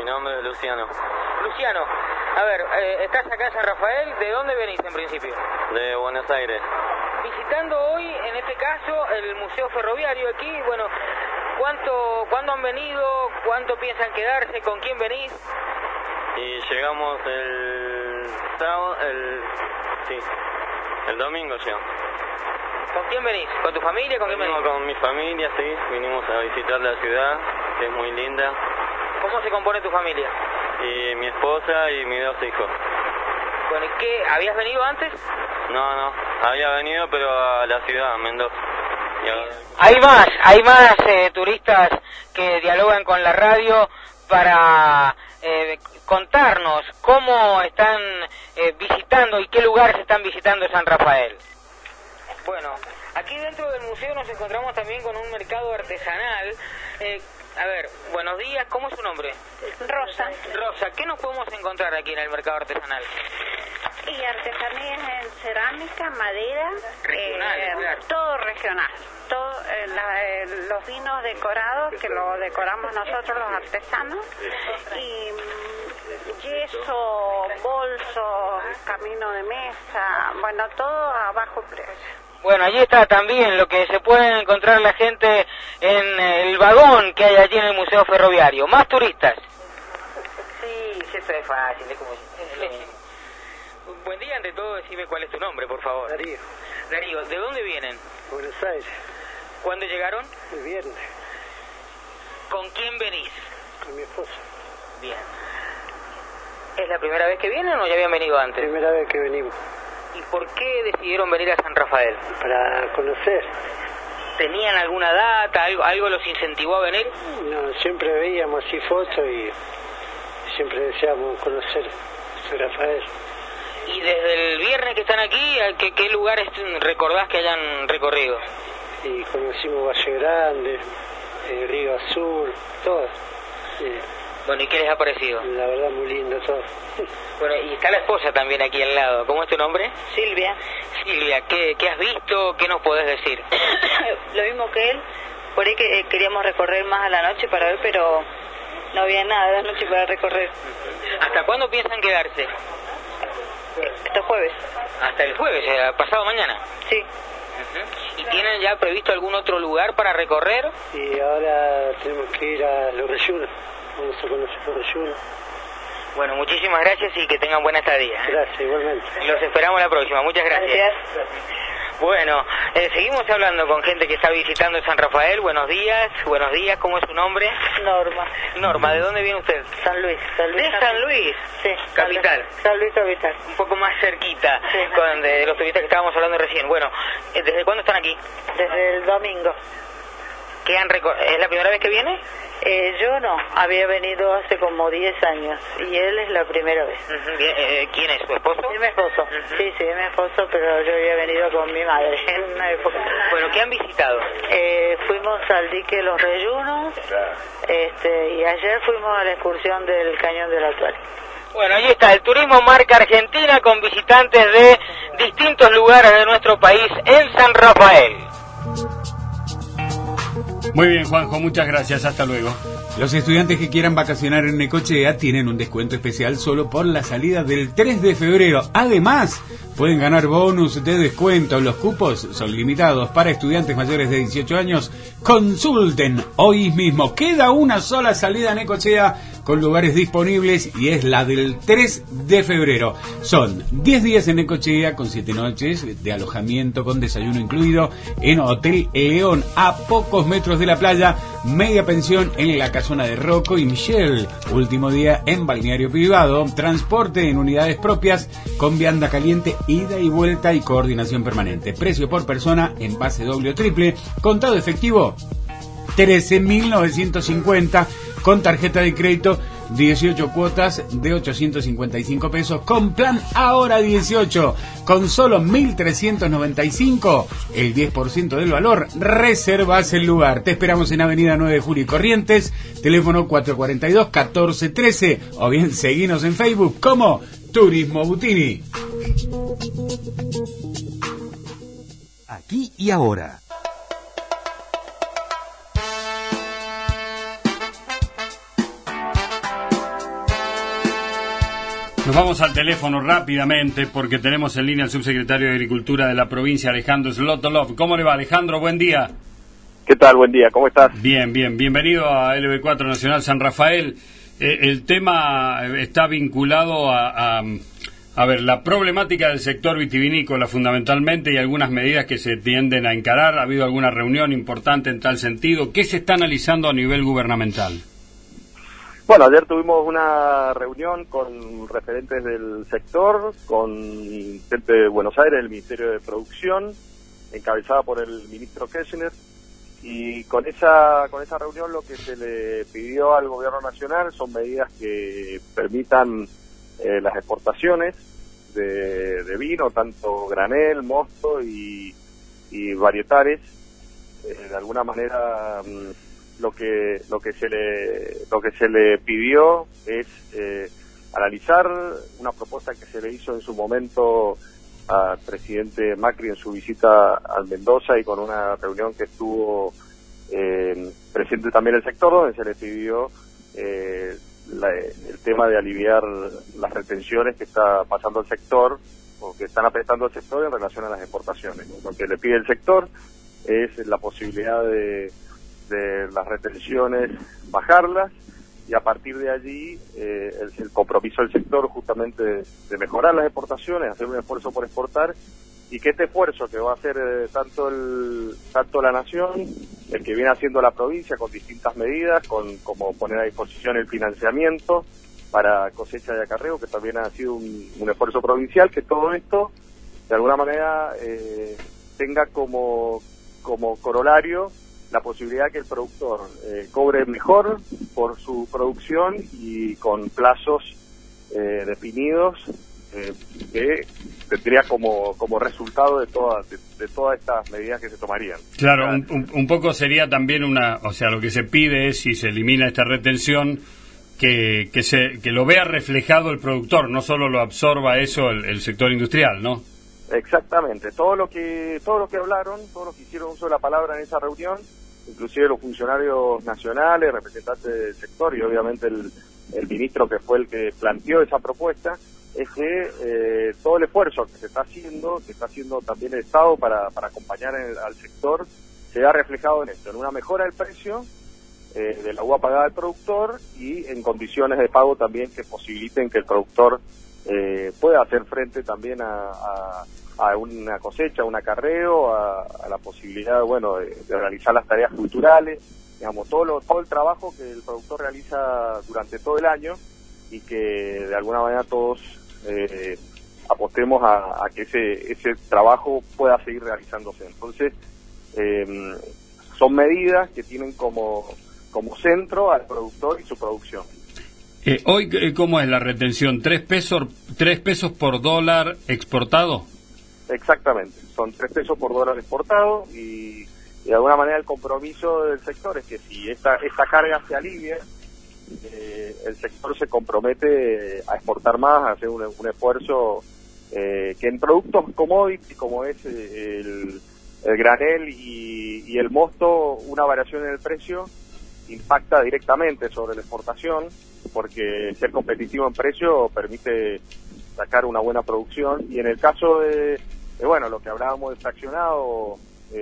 nombre es Luciano. Luciano, a ver, estás acá en San Rafael, ¿de dónde venís en principio? De Buenos Aires. Visitando hoy, en este caso, el Museo Ferroviario aquí, bueno, ¿cuándo han venido? ¿Cuánto piensan quedarse? ¿Con quién venís? Y llegamos el sábado, el domingo llegamos. ¿Con quién venís? ¿Con tu familia? ¿Con quién venís? Con mi familia, sí, vinimos a visitar la ciudad, que es muy linda. ¿Cómo se compone tu familia? Y mi esposa y mis 2 hijos. Bueno, ¿y qué? ¿Habías venido antes? No, había venido, pero a la ciudad, a Mendoza. Hay más turistas que dialogan con la radio para contarnos cómo están visitando y qué lugares están visitando San Rafael. Bueno, aquí dentro del museo nos encontramos también con un mercado artesanal. A ver, buenos días, ¿cómo es su nombre? Rosa. Rosa, ¿qué nos podemos encontrar aquí en el mercado artesanal? Y artesanías en cerámica, madera, Regional, todo regional. Todo, los vinos decorados, que lo decoramos nosotros los artesanos, y yeso, bolsos, camino de mesa, bueno, todo a bajo precio. Bueno, allí está también lo que se puede encontrar la gente en el vagón que hay allí en el Museo Ferroviario. ¿Más turistas? Sí, eso es fácil, es como... Buen día, ante todo, decime cuál es tu nombre, por favor. Darío. Darío, ¿de dónde vienen? Buenos Aires. ¿Cuándo llegaron? El viernes. ¿Con quién venís? Con mi esposa. Bien. ¿Es la primera vez que vienen o ya habían venido antes? Primera vez que venimos. ¿Y por qué decidieron venir a San Rafael? Para conocer. ¿Tenían alguna data? ¿Algo los incentivó a venir? No, siempre veíamos así fotos y siempre deseábamos conocer San Rafael. ¿Y desde el viernes que están aquí, qué lugares recordás que hayan recorrido? Y conocimos Valle Grande, Río Azul, todo. Bueno, ¿y qué les ha parecido? La verdad, muy lindo todo. Bueno, y está la esposa también aquí al lado. ¿Cómo es tu nombre? Silvia. Silvia, ¿qué has visto? ¿Qué nos podés decir? Lo mismo que él, por ahí que queríamos recorrer más a la noche para ver, pero no había nada de la noche para recorrer. ¿Hasta cuándo piensan quedarse? Este jueves. Hasta el jueves, pasado mañana. Sí. ¿Y tienen ya previsto algún otro lugar para recorrer? Y ahora tenemos que ir a Los Reyunos. Vamos a conocer Los Reyunos. Bueno, muchísimas gracias y que tengan buena estadía. Gracias, igualmente. Los esperamos la próxima. Muchas gracias. Bueno, seguimos hablando con gente que está visitando San Rafael. Buenos días, ¿cómo es su nombre? Norma. Norma, ¿de dónde viene usted? San Luis. ¿De San Luis? Sí. Capital. San Luis capital. Un poco más cerquita, Sí. de los turistas que estábamos hablando recién. Bueno, ¿desde cuándo están aquí? Desde el domingo. ¿Es la primera vez que viene? Yo no, había venido hace como 10 años y él es la primera vez. ¿Quién es, su esposo? Es mi esposo, sí, es mi esposo, pero yo había venido con mi madre en una época. Bueno, ¿qué han visitado? Fuimos al dique Los Reyunos, y ayer fuimos a la excursión del Cañón del Atual. Bueno, ahí está, el turismo marca Argentina con visitantes de distintos lugares de nuestro país en San Rafael. Muy bien, Juanjo, muchas gracias, hasta luego. Los estudiantes que quieran vacacionar en Necochea tienen un descuento especial solo por la salida del 3 de febrero. Además, pueden ganar bonus de descuento. Los cupos son limitados para estudiantes mayores de 18 años. Consulten hoy mismo. Queda una sola salida a Necochea con lugares disponibles y es la del 3 de febrero. Son 10 días en Necochea con 7 noches de alojamiento con desayuno incluido en Hotel León a pocos metros de la playa, media pensión en la casona de Rocco y Michelle, último día en balneario privado, transporte en unidades propias con vianda caliente, ida y vuelta y coordinación permanente. Precio por persona en base doble o triple, contado efectivo 13.950, con tarjeta de crédito 18 cuotas de 855 pesos, con plan ahora 18, con solo 1.395, el 10% del valor, reservas el lugar. Te esperamos en Avenida 9 de Julio y Corrientes, teléfono 442-1413, o bien seguinos en Facebook como Turismo Butini. Aquí y ahora. Nos vamos al teléfono rápidamente porque tenemos en línea al subsecretario de Agricultura de la provincia, Alejandro Zlotolov. ¿Cómo le va, Alejandro? Buen día. ¿Qué tal? Buen día, ¿cómo estás? Bien, bien. Bienvenido a LB4 Nacional San Rafael. El tema está vinculado a ver, la problemática del sector vitivinícola fundamentalmente y algunas medidas que se tienden a encarar. ¿Ha habido alguna reunión importante en tal sentido? ¿Qué se está analizando a nivel gubernamental? Bueno, ayer tuvimos una reunión con referentes del sector, con gente de Buenos Aires, del Ministerio de Producción, encabezada por el ministro Kirchner, y con esa reunión lo que se le pidió al gobierno nacional son medidas que permitan las exportaciones de vino, tanto granel, mosto y varietales. De alguna manera lo que se le pidió es analizar una propuesta que se le hizo en su momento al presidente Macri en su visita al Mendoza y con una reunión que estuvo presente también el sector, donde se le pidió el tema de aliviar las retenciones que está pasando el sector o que están apretando el sector en relación a las exportaciones. Lo que le pide el sector es la posibilidad de las retenciones bajarlas y a partir de allí el compromiso del sector justamente de mejorar las exportaciones, hacer un esfuerzo por exportar y que este esfuerzo que va a hacer tanto la nación, el que viene haciendo la provincia con distintas medidas, como poner a disposición el financiamiento para cosecha y acarreo, que también ha sido un esfuerzo provincial, que todo esto de alguna manera tenga como corolario la posibilidad que el productor cobre mejor por su producción y con plazos definidos que tendría como resultado de todas estas medidas que se tomarían. Claro, un poco sería también o sea, lo que se pide es, si se elimina esta retención, que lo vea reflejado el productor, no solo lo absorba eso el sector industrial, ¿no? Exactamente, todo lo que hablaron, todos los que hicieron uso de la palabra en esa reunión, inclusive los funcionarios nacionales, representantes del sector y obviamente el ministro que fue el que planteó esa propuesta, es que todo el esfuerzo que está haciendo también el Estado para acompañar al sector, se vea reflejado en esto, en una mejora del precio de la uva pagada al productor y en condiciones de pago también que posibiliten que el productor pueda hacer frente también a una cosecha, a un acarreo, a la posibilidad, bueno, de realizar las tareas culturales, digamos, todo el trabajo que el productor realiza durante todo el año y que de alguna manera todos apostemos a que ese trabajo pueda seguir realizándose. Entonces, son medidas que tienen como centro al productor y su producción. Hoy, ¿cómo es la retención? ¿3 pesos por dólar exportado? Exactamente, son 3 pesos por dólar exportado y de alguna manera el compromiso del sector es que si esta carga se alivia, el sector se compromete a exportar más, a hacer un esfuerzo que en productos commodity como es el granel y el mosto, una variación en el precio impacta directamente sobre la exportación, porque ser competitivo en precio permite sacar una buena producción. Y en el caso de bueno, lo que hablábamos de fraccionado,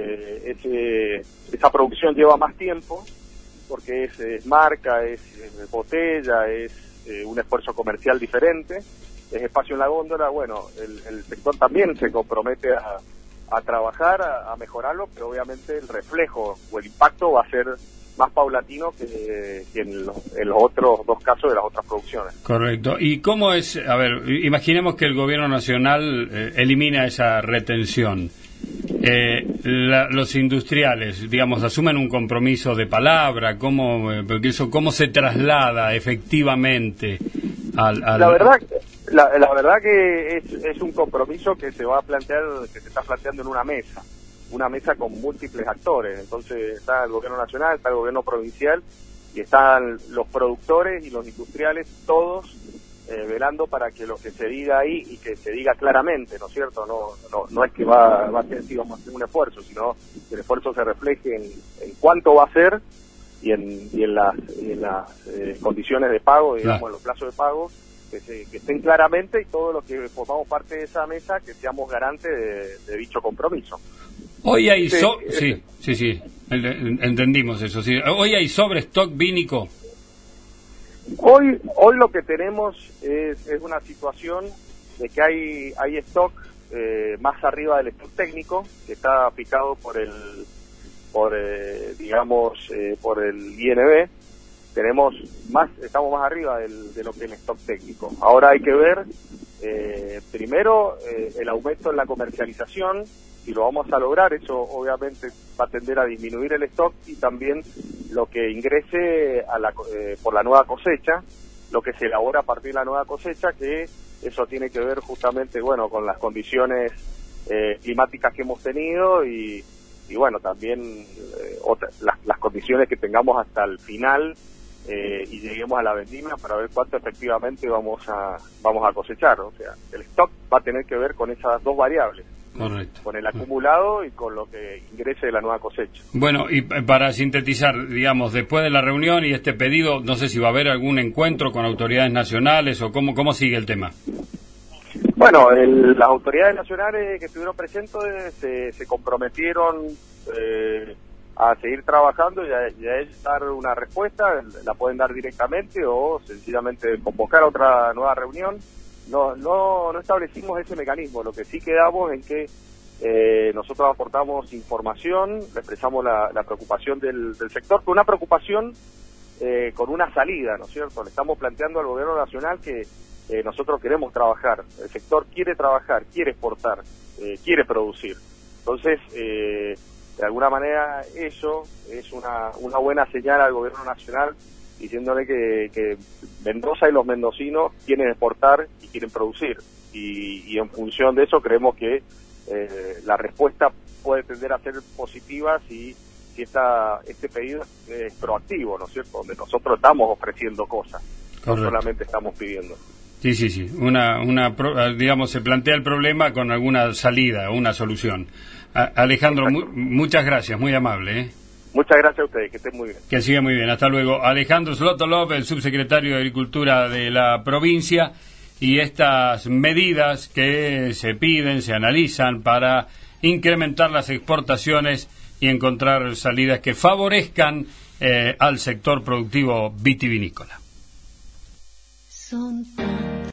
esa producción lleva más tiempo, porque es marca, es botella, es un esfuerzo comercial diferente, es espacio en la góndola. Bueno, el sector también se compromete a trabajar, a mejorarlo, pero obviamente el reflejo o el impacto va a ser más paulatino que en los otros dos casos de las otras producciones. Correcto. ¿Y cómo es? A ver, imaginemos que el gobierno nacional elimina esa retención. Los industriales, digamos, asumen un compromiso de palabra. ¿Cómo se traslada efectivamente al... La verdad que es un compromiso que se va a plantear, que se está planteando en una mesa con múltiples actores. Entonces está el gobierno nacional, está el gobierno provincial y están los productores y los industriales, todos velando para que lo que se diga ahí y que se diga claramente, ¿no es cierto? No es que va a ser, digamos, un esfuerzo, sino que el esfuerzo se refleje en cuánto va a ser y en las condiciones de pago, digamos, en los plazos de pago, que estén claramente, y todos los que formamos parte de esa mesa que seamos garantes de dicho compromiso. Hoy hay sí, entendimos eso. Sí. Hoy hay sobrestock vínico. Hoy lo que tenemos es una situación de que hay stock más arriba del stock técnico, que está picado por el INB. Estamos más arriba de lo que es el stock técnico. Ahora hay que ver primero el aumento en la comercialización. Si lo vamos a lograr, eso obviamente va a tender a disminuir el stock, y también lo que ingrese por la nueva cosecha, lo que se elabora a partir de la nueva cosecha, que eso tiene que ver justamente, bueno, con las condiciones climáticas que hemos tenido y bueno, también las condiciones que tengamos hasta el final y lleguemos a la vendimia para ver cuánto efectivamente vamos a cosechar. O sea, el stock va a tener que ver con esas dos variables. Correcto. Con el acumulado y con lo que ingrese de la nueva cosecha. Bueno, y para sintetizar, digamos, después de la reunión y este pedido, no sé si va a haber algún encuentro con autoridades nacionales o cómo sigue el tema. Bueno, las autoridades nacionales que estuvieron presentes se comprometieron a seguir trabajando y a dar una respuesta. La pueden dar directamente o sencillamente convocar a otra nueva reunión. No establecimos ese mecanismo. Lo que sí quedamos en que nosotros aportamos información, le expresamos la preocupación del sector, con una preocupación con una salida, ¿no es cierto? Le estamos planteando al gobierno nacional que nosotros queremos trabajar, el sector quiere trabajar, quiere exportar, quiere producir. Entonces, de alguna manera eso es una buena señal al gobierno nacional, diciéndole que Mendoza y los mendocinos quieren exportar y quieren producir, y en función de eso creemos que la respuesta puede tender a ser positiva si este pedido es proactivo, ¿no es cierto? Donde nosotros estamos ofreciendo cosas, no solamente estamos pidiendo. Sí. Digamos, se plantea el problema con alguna salida, una solución. Alejandro, muchas gracias, muy amable, ¿eh? Muchas gracias a ustedes, que estén muy bien. Que siga muy bien, hasta luego. Alejandro Zlotolov, el subsecretario de Agricultura de la provincia, y estas medidas que se piden, se analizan para incrementar las exportaciones y encontrar salidas que favorezcan al sector productivo vitivinícola. Son